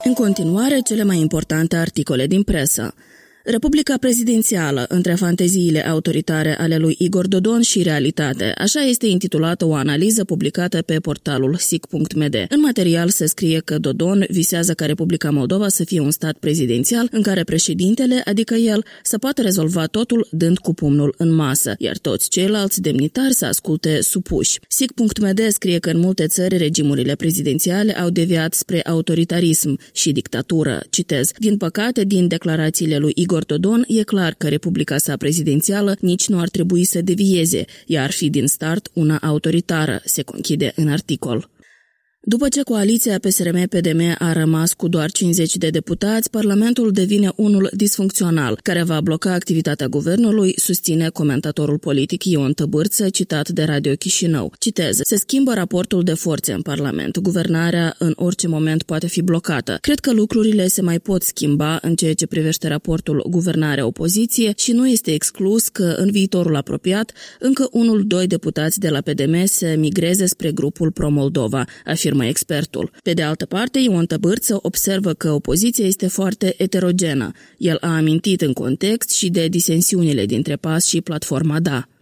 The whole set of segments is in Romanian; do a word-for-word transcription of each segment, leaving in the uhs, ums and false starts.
În continuare, cele mai importante articole din presă. Republica prezidențială, între fanteziile autoritare ale lui Igor Dodon și realitate. Așa este intitulată o analiză publicată pe portalul S I C punct M D. În material se scrie că Dodon visează ca Republica Moldova să fie un stat prezidențial în care președintele, adică el, să poată rezolva totul dând cu pumnul în masă, iar toți ceilalți demnitari să asculte supuși. S I C punct M D scrie că în multe țări regimurile prezidențiale au deviat spre autoritarism și dictatură. Citez: din păcate, din declarațiile lui Igor Igor Dodon, e clar că Republica sa prezidențială nici nu ar trebui să devieze, ea ar fi din start una autoritară, se conchide în articol. După ce coaliția P S R M P D M a rămas cu doar cincizeci de deputați, Parlamentul devine unul disfuncțional, care va bloca activitatea guvernului, susține comentatorul politic Ion Tăbârță, citat de Radio Chișinău. Citez: se schimbă raportul de forțe în Parlament. Guvernarea în orice moment poate fi blocată. Cred că lucrurile se mai pot schimba în ceea ce privește raportul guvernare-opoziție și nu este exclus că în viitorul apropiat încă unul-doi deputați de la P D M se migreze spre grupul Pro-Moldova, afirmă expertul. Pe de altă parte, Ion Tăbârță observă că opoziția este foarte eterogenă. El a amintit în context și de disensiunile dintre P A S și Platforma D A.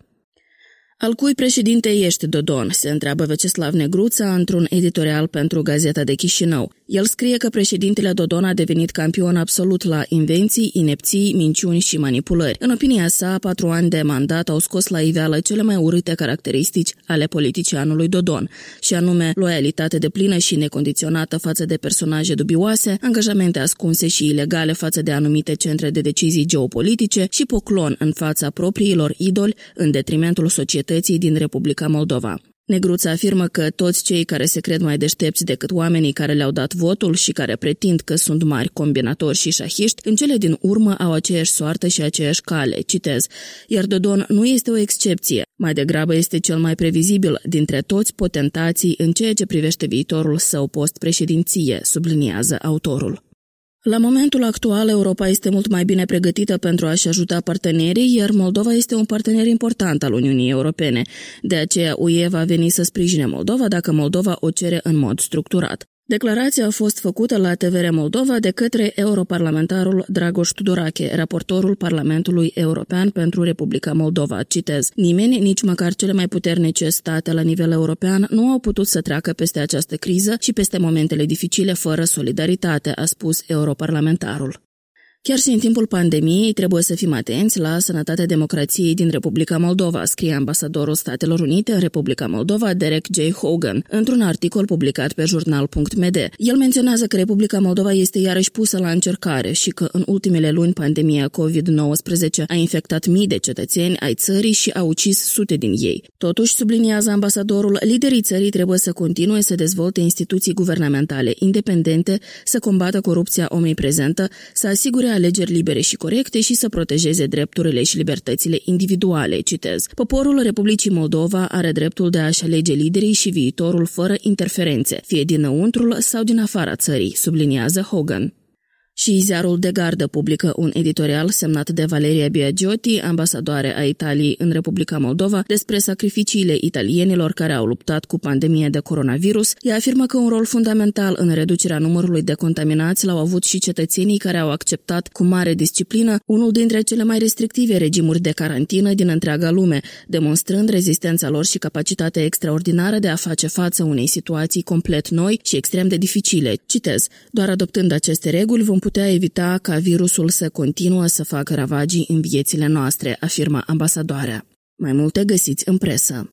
Al cui președinte ești, Dodon? Se întreabă Veceslav Negruța într-un editorial pentru Gazeta de Chișinău. El scrie că președintele Dodon a devenit campion absolut la invenții, inepții, minciuni și manipulări. În opinia sa, patru ani de mandat au scos la iveală cele mai urâte caracteristici ale politicianului Dodon, și anume loialitate deplină și necondiționată față de personaje dubioase, angajamente ascunse și ilegale față de anumite centre de decizii geopolitice și poclon în fața propriilor idoli în detrimentul societății din Republica Moldova. Negruța afirmă că toți cei care se cred mai deștepți decât oamenii care le-au dat votul și care pretind că sunt mari combinatori și șahiști, în cele din urmă au aceeași soartă și aceeași cale. Citez: iar Dodon nu este o excepție, mai degrabă este cel mai previzibil dintre toți potentații în ceea ce privește viitorul său post-președinție, subliniază autorul. La momentul actual, Europa este mult mai bine pregătită pentru a-și ajuta partenerii, iar Moldova este un partener important al Uniunii Europene. De aceea, U E va veni să sprijine Moldova dacă Moldova o cere în mod structurat. Declarația a fost făcută la T V R Moldova de către europarlamentarul Dragoș Tudorache, raportorul Parlamentului European pentru Republica Moldova. Citez: nimeni, nici măcar cele mai puternice state la nivel european, nu au putut să treacă peste această criză și peste momentele dificile fără solidaritate, a spus europarlamentarul. Chiar și în timpul pandemiei trebuie să fim atenți la sănătatea democrației din Republica Moldova, scrie ambasadorul Statelor Unite în Republica Moldova, Derek J. Hogan, într-un articol publicat pe jurnal punct M D. El menționează că Republica Moldova este iarăși pusă la încercare și că în ultimele luni pandemia covid nouăsprezece a infectat mii de cetățeni ai țării și a ucis sute din ei. Totuși, subliniază ambasadorul, liderii țării trebuie să continue să dezvolte instituții guvernamentale independente, să combată corupția omniprezentă, să asigure alegeri libere și corecte și să protejeze drepturile și libertățile individuale, citez. Poporul Republicii Moldova are dreptul de a-și alege liderii și viitorul fără interferențe, fie dinăuntrul sau din afara țării, subliniază Hogan. Și ziarul De Gardă publică un editorial semnat de Valeria Biagiotti, ambasadoare a Italiei în Republica Moldova, despre sacrificiile italienilor care au luptat cu pandemia de coronavirus. Ea afirmă că un rol fundamental în reducerea numărului de contaminați l-au avut și cetățenii care au acceptat cu mare disciplină unul dintre cele mai restrictive regimuri de carantină din întreaga lume, demonstrând rezistența lor și capacitatea extraordinară de a face față unei situații complet noi și extrem de dificile. Citez: doar adoptând aceste reguli vom putea evita ca virusul să continue să facă ravagii în viețile noastre, afirmă ambasadoarea. Mai multe găsiți în presă.